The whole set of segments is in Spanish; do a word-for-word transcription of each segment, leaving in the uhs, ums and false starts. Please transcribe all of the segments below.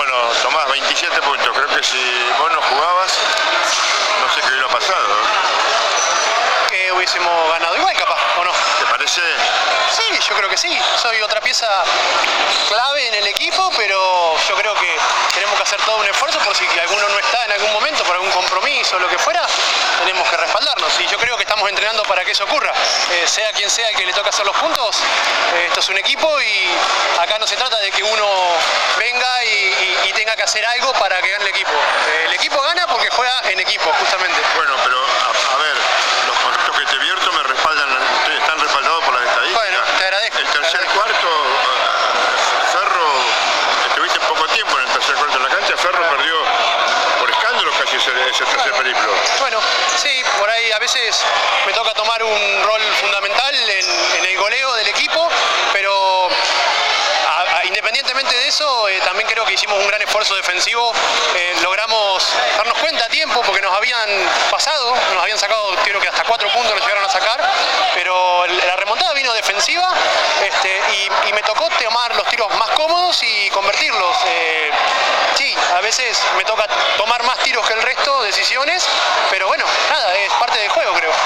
Bueno, Tomás, veintisiete puntos. Creo que si vos no jugabas, no sé qué hubiera pasado. Que hubiésemos ganado igual, capaz, ¿o no? ¿Te parece? Sí, yo creo que sí. Soy otra pieza clave en el equipo, pero yo creo que tenemos que hacer todo un esfuerzo por si alguno no está en algún momento, por algún compromiso o lo que fuera, tenemos que respaldarnos. Y yo creo que estamos entrenando para que eso ocurra. Eh, sea quien sea el que le toca hacer los puntos, eh, esto es un equipo y acá no se trata de que uno venga y, y, y tenga que hacer algo para que gane el equipo. Eh, el equipo gana porque juega en equipo, justamente. Bueno, pero a, a ver, los conceptos que te vierto me respaldan, están respaldados por las estadísticas. Bueno, te agradezco. El tercer te agradezco. cuarto, Ferro, estuviste poco tiempo en el tercer cuarto de la cancha, Ferro ah. perdió por escándalo casi ese, ese tercer bueno, periplo. Bueno, sí, por ahí a veces me toca tomar un rol fundamental en, en el goleo del equipo, pero a, a, independientemente de eso, eh, también creo que hicimos un gran esfuerzo defensivo, eh, logramos darnos cuenta a tiempo porque nos habían pasado, nos habían sacado, creo que hasta cuatro puntos nos llegaron a sacar, pero la remontada vino defensiva este, y, y me tocó tomar los tiros más cómodos y convertirlos. Eh, sí, a veces me toca tomar más tiros que el resto, decisiones, pero bueno, nada, es parte del juego, creo.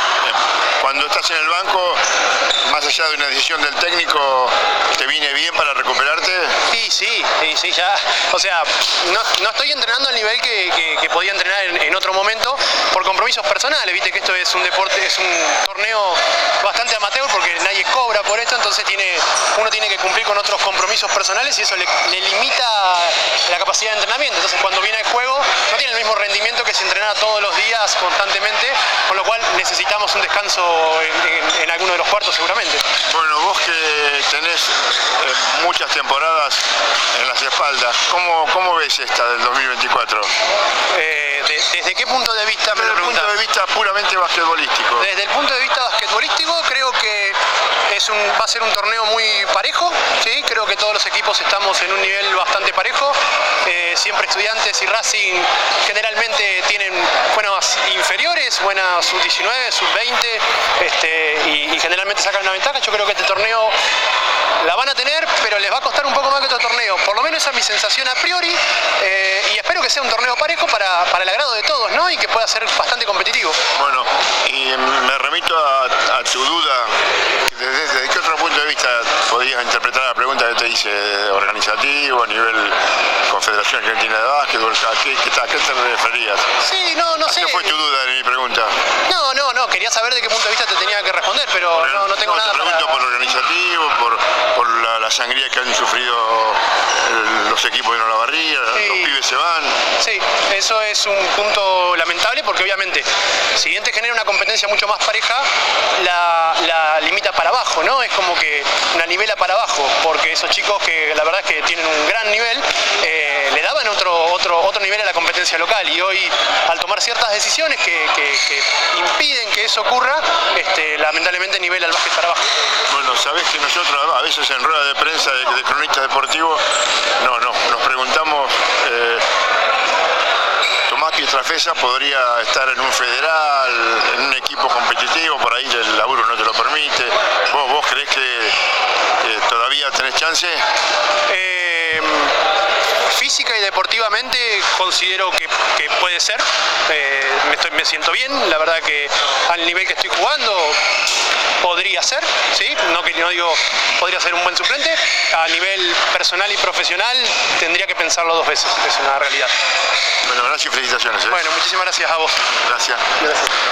Cuando estás en el banco, más allá de una decisión del técnico, ¿te viene bien para recuperarte? Sí, sí, sí, sí, ya, o sea, no, no estoy entrenando al nivel que, que, que podía entrenar en, en otro momento por compromisos personales, viste que esto es un deporte, es un torneo bastante amateur porque nadie cobra por esto, entonces tiene, uno tiene que cumplir con otros compromisos personales y eso le, le limita la capacidad de entrenamiento, entonces cuando viene el juego no tiene el mismo rendimiento que si entrenara todos los días constantemente, con lo cual necesitamos un descanso en, en, en alguno de los cuartos seguramente. Bueno, vos que tenés eh, muchas temporadas en las espaldas, ¿cómo, cómo ves esta del dos mil veinticuatro? Eh, de, ¿Desde qué punto de vista me Desde lo preguntás? el punto de vista puramente basquetbolístico. Desde el punto de vista basquetbolístico creo que es un, va a ser un torneo muy parejo, ¿sí? Creo que todos los equipos estamos en un nivel bastante parejo, eh, siempre Estudiantes y Racing generalmente tienen buenas inferiores, buenas sub diecinueve, sub veinte este, y, y generalmente sacan una ventaja. Yo creo que este torneo la van a tener, pero les va a costar un poco más que otro torneo, por lo menos esa es mi sensación a priori, eh, y espero que sea un torneo parejo para, para el agrado de todos, ¿no? Y que pueda ser bastante competitivo. Bueno, y me remito a, a tu duda, ¿desde, desde qué otro punto de vista podías interpretar la pregunta que te hice, organizativo, a nivel Confederación Argentina de Básquetbol, ¿a qué, a qué te referías? Sí, no, no sé. ¿Qué fue tu duda en mi pregunta? No, no, no, quería saber de qué punto de vista te tenía que responder, pero por el, no, no tengo no, nada te pregunto para... por organizativo, por, por la, la sangría que han sufrido el, los equipos de Olavarría, sí. Los pibes se van. Sí, eso es un punto lamentable porque obviamente si bien te genera una competencia mucho más pareja, la, la limita para abajo, ¿no? Es como que la nivela para abajo, porque esos chicos que la verdad es que tienen un gran nivel, eh, le daban otro, otro, otro nivel a la competencia local y hoy al tomar ciertas decisiones que, que, que impiden que eso ocurra, este, lamentablemente nivela el básquet para abajo. Bueno, sabés que nosotros a veces en rueda de prensa de, de cronistas deportivos no, no, nos preguntamos eh, Tomás Pietrafesa podría estar en un federal, en un equipo competitivo, por ahí el laburo no te lo permite. ¿Vos, vos creés que eh, todavía tenés chance? Eh, física y deportivamente considero que, que puede ser, eh, me, estoy, me siento bien, la verdad que al nivel que estoy jugando podría ser, ¿sí? No que no digo podría ser un buen suplente, a nivel personal y profesional tendría que pensarlo dos veces, es una realidad. Bueno, gracias y felicitaciones. ¿eh? Bueno, muchísimas gracias a vos. Gracias. Gracias.